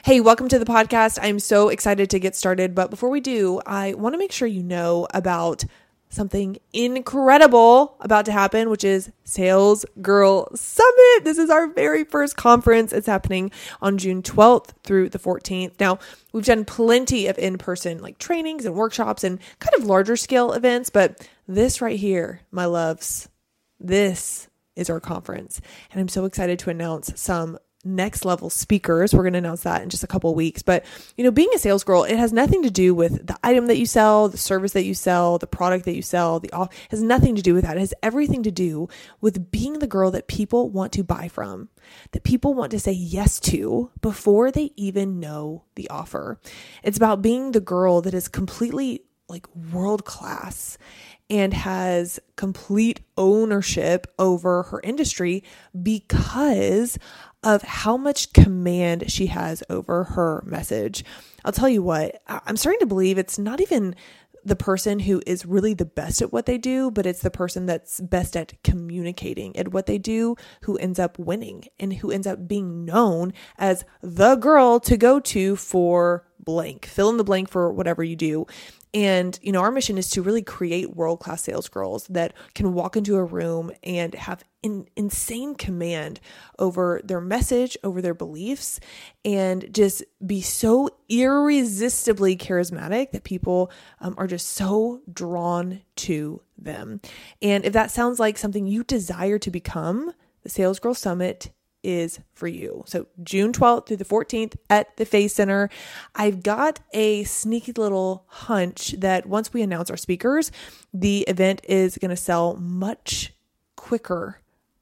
Hey, welcome to the podcast. I'm so excited to get started. But before we do, I want to make sure you know about something incredible about to happen, which is Sales Girl Summit. This is our very first conference. It's happening on June 12th through the 14th. Now, we've done plenty of in-person like trainings and workshops and kind of larger scale events, but this right here, my loves, this is our conference. And I'm so excited to announce some next level speakers. We're going to announce that in just a couple of weeks. But, being a sales girl, it has nothing to do with the item that you sell, the service that you sell, the product that you sell, has nothing to do with that. It has everything to do with being the girl that people want to buy from, that people want to say yes to before they even know the offer. It's about being the girl that is completely like world class and has complete ownership over her industry because of how much command she has over her message. I'll tell you what, I'm starting to believe it's not even the person who is really the best at what they do, but it's the person that's best at communicating at what they do who ends up winning and who ends up being known as the girl to go to for blank. Fill in the blank for whatever you do. And, our mission is to really create world-class sales girls that can walk into a room and have insane command over their message, over their beliefs, and just be so irresistibly charismatic that people are just so drawn to them. And if that sounds like something you desire to become, the Sales Girl Summit is for you. So June 12th through the 14th at the Faye Center. I've got a sneaky little hunch that once we announce our speakers, the event is going to sell much quicker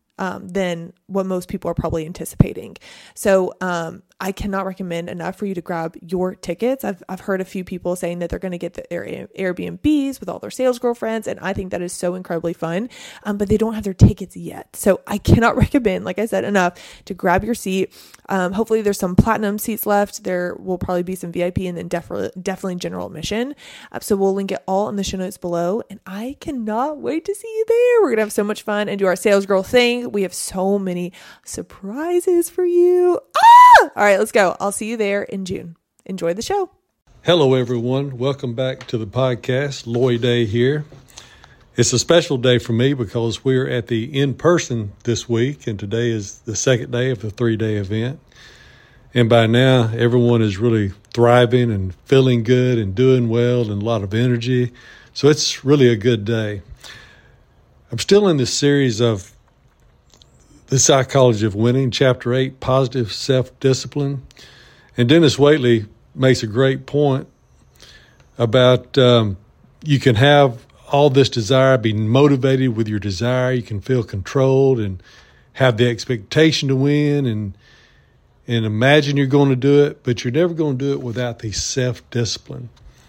than what most people are probably anticipating. So I cannot recommend enough for you to grab your tickets. I've heard a few people saying that they're going to get the Airbnbs with all their sales girlfriends, and I think that is so incredibly fun, but they don't have their tickets yet. So I cannot recommend, like I said, enough to grab your seat. Hopefully there's some platinum seats left. There will probably be some VIP and then definitely general admission. So we'll link it all in the show notes below, and I cannot wait to see you there. We're going to have so much fun and do our sales girl thing. We have so many surprises for you. All right, let's go. I'll see you there in June. Enjoy the show. Hello, everyone. Welcome back to the podcast. Lloyd Day here. It's a special day for me because we're at the in-person this week, and today is the second day of the 3-day event. And by now, everyone is really thriving and feeling good and doing well and a lot of energy. So it's really a good day. I'm still in this series of The Psychology of Winning, Chapter 8, Positive Self-Discipline. And Dennis Waitley makes a great point about you can have all this desire, be motivated with your desire. You can feel controlled and have the expectation to win and imagine you're going to do it, but you're never going to do it without the self-discipline.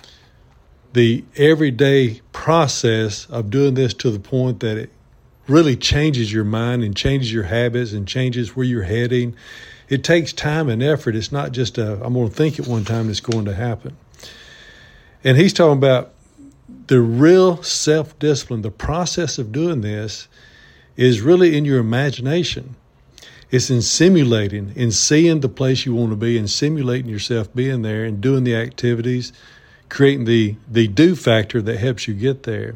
The everyday process of doing this to the point that it really changes your mind and changes your habits and changes where you're heading. It takes time and effort. It's not just I'm going to think it one time, it's going to happen. And he's talking about the real self-discipline. The process of doing this is really in your imagination. It's in simulating, in seeing the place you want to be and simulating yourself being there and doing the activities, creating the do factor that helps you get there.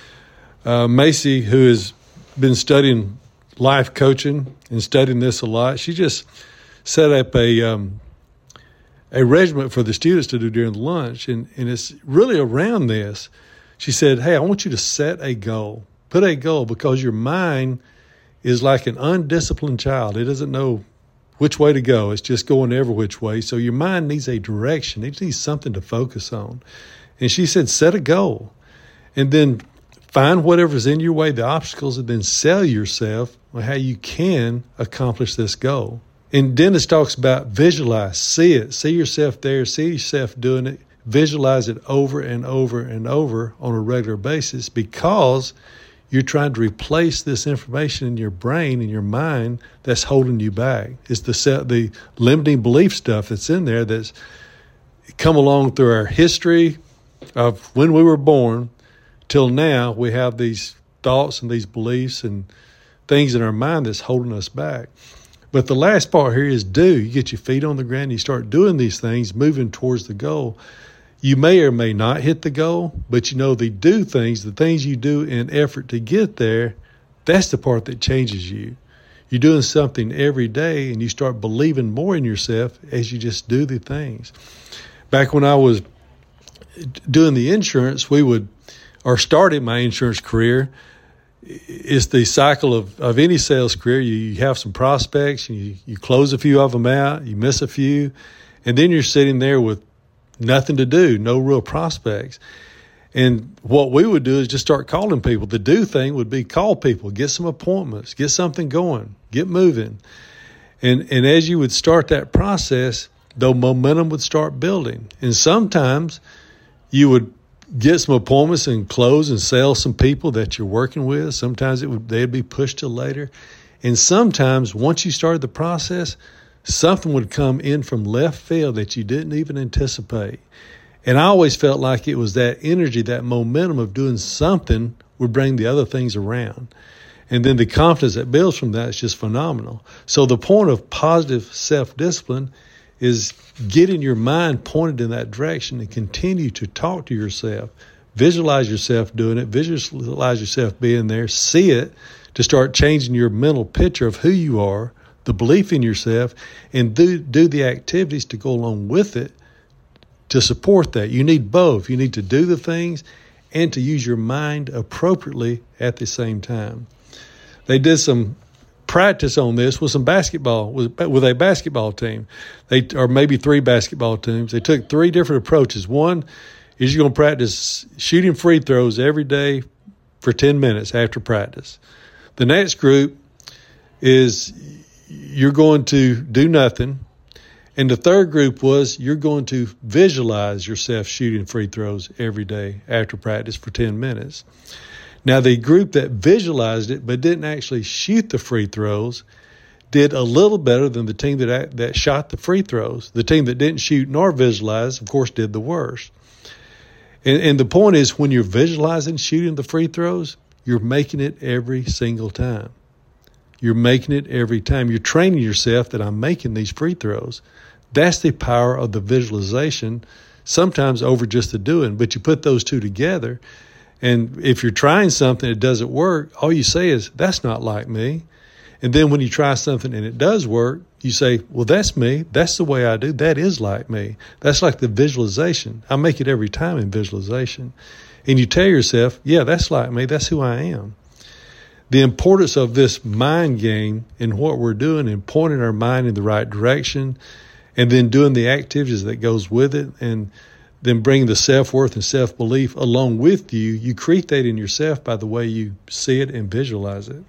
Macy, who is been studying life coaching and studying this a lot. She just set up a regimen for the students to do during lunch, and it's really around this. She said, hey, I want you to set a goal. Put a goal, because your mind is like an undisciplined child. It doesn't know which way to go. It's just going every which way. So your mind needs a direction. It needs something to focus on. And she said, set a goal. And then find whatever's in your way, the obstacles, and then sell yourself on how you can accomplish this goal. And Dennis talks about visualize, see it, see yourself there, see yourself doing it, visualize it over and over and over on a regular basis, because you're trying to replace this information in your brain and your mind that's holding you back. It's the limiting belief stuff that's in there that's come along through our history of when we were born till now. We have these thoughts and these beliefs and things in our mind that's holding us back. But the last part here is do. You get your feet on the ground, you start doing these things, moving towards the goal. You may or may not hit the goal, but the do things, the things you do in effort to get there, that's the part that changes you. You're doing something every day and you start believing more in yourself as you just do the things. Back when I was doing the insurance, started my insurance career, it's the cycle of any sales career. You have some prospects, you close a few of them out, you miss a few, and then you're sitting there with nothing to do, no real prospects. And what we would do is just start calling people. The do thing would be call people, get some appointments, get something going, get moving. And as you would start that process, the momentum would start building. And sometimes you would get some appointments and close and sell some people that you're working with. Sometimes they'd be pushed to later. And sometimes once you started the process, something would come in from left field that you didn't even anticipate. And I always felt like it was that energy, that momentum of doing something would bring the other things around. And then the confidence that builds from that is just phenomenal. So the point of positive self-discipline is getting your mind pointed in that direction and continue to talk to yourself. Visualize yourself doing it. Visualize yourself being there. See it to start changing your mental picture of who you are, the belief in yourself, and do the activities to go along with it to support that. You need both. You need to do the things and to use your mind appropriately at the same time. They did some practice on this with some basketball, with a basketball team. Or maybe 3 basketball teams. They took 3 different approaches. One is you're going to practice shooting free throws every day for 10 minutes after practice. The next group is you're going to do nothing. And the third group was you're going to visualize yourself shooting free throws every day after practice for 10 minutes. Now, the group that visualized it but didn't actually shoot the free throws did a little better than the team that shot the free throws. The team that didn't shoot nor visualize, of course, did the worst. And the point is, when you're visualizing shooting the free throws, you're making it every single time. You're making it every time. You're training yourself that I'm making these free throws. That's the power of the visualization, sometimes over just the doing. But you put those two together, and if you're trying something that doesn't work, all you say is, that's not like me. And then when you try something and it does work, you say, well, that's me. That's the way I do. That is like me. That's like the visualization. I make it every time in visualization. And you tell yourself, yeah, that's like me. That's who I am. The importance of this mind game in what we're doing and pointing our mind in the right direction and then doing the activities that goes with it and then bringing the self-worth and self-belief along with you, you create that in yourself by the way you see it and visualize it.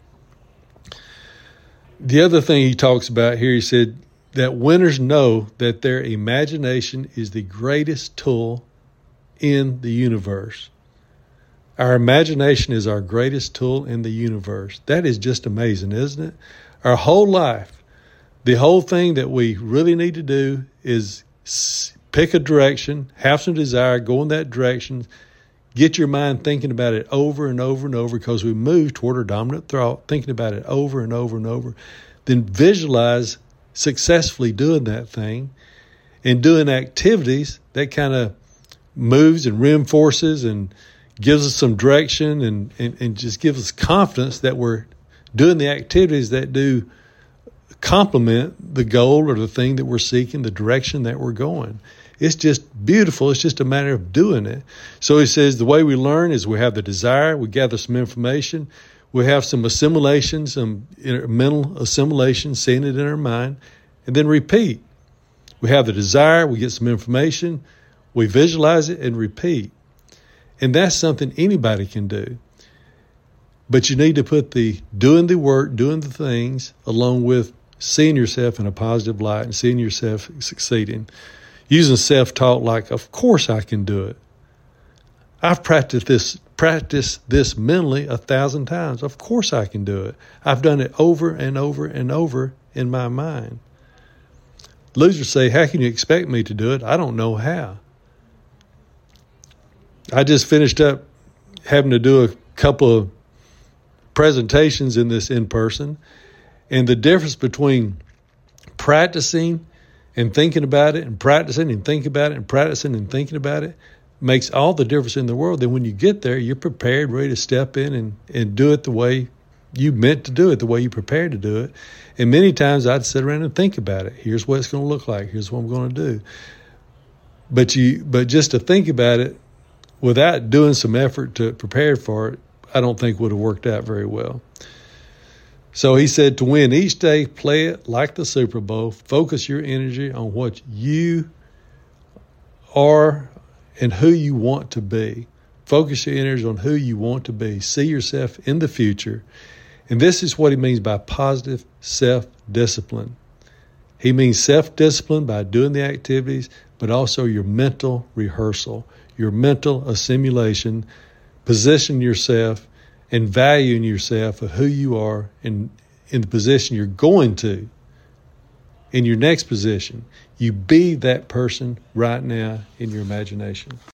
The other thing he talks about here, he said that winners know that their imagination is the greatest tool in the universe. Our imagination is our greatest tool in the universe. That is just amazing, isn't it? Our whole life, the whole thing that we really need to do is pick a direction, have some desire, go in that direction, get your mind thinking about it over and over and over because we move toward our dominant thought, thinking about it over and over and over. Then visualize successfully doing that thing and doing activities that kind of moves and reinforces and gives us some direction and just gives us confidence that we're doing the activities that do complement the goal or the thing that we're seeking, the direction that we're going. It's just beautiful. It's just a matter of doing it. So he says the way we learn is we have the desire, we gather some information, we have some assimilation, some mental assimilation, seeing it in our mind, and then repeat. We have the desire, we get some information, we visualize it and repeat. And that's something anybody can do. But you need to put the doing the work, doing the things, along with seeing yourself in a positive light and seeing yourself succeeding. Using self-talk like, of course I can do it. I've practiced this mentally 1,000 times. Of course I can do it. I've done it over and over and over in my mind. Losers say, how can you expect me to do it? I don't know how. I just finished up having to do a couple of presentations in this in-person, And the difference between practicing and thinking about it and practicing and thinking about it and practicing and thinking about it makes all the difference in the world. Then when you get there, you're prepared, ready to step in and do it the way you meant to do it, the way you prepared to do it. And many times I'd sit around and think about it. Here's what it's going to look like. Here's what I'm going to do. But just to think about it without doing some effort to prepare for it, I don't think would have worked out very well. So he said, to win each day, play it like the Super Bowl. Focus your energy on what you are and who you want to be. Focus your energy on who you want to be. See yourself in the future. And this is what he means by positive self-discipline. He means self-discipline by doing the activities, but also your mental rehearsal, your mental assimilation, position yourself and valuing yourself of who you are in the position you're going to. In your next position, you be that person right now in your imagination.